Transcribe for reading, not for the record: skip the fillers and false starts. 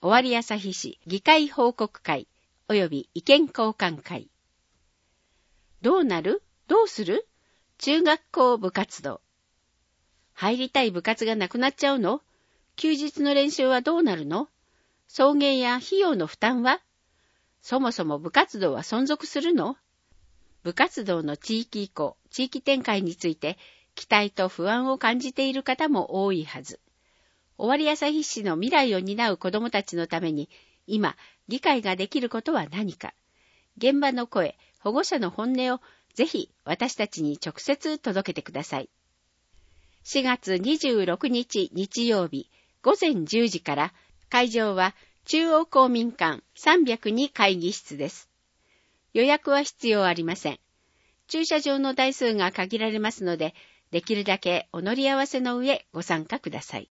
尾張旭市議会報告会及び意見交換会。どうなる？どうする？中学校部活動。入りたい部活がなくなっちゃうの？休日の練習はどうなるの？送迎や費用の負担は？そもそも部活動は存続するの？部活動の地域移行、地域展開について期待と不安を感じている方も多いはず。尾張旭市の未来を担う子どもたちのために、今、議会ができることは何か。現場の声、保護者の本音をぜひ私たちに直接届けてください。4月26日日曜日午前10時から、会場は中央公民館302会議室です。予約は必要ありません。駐車場の台数が限られますので、できるだけお乗り合わせの上ご参加ください。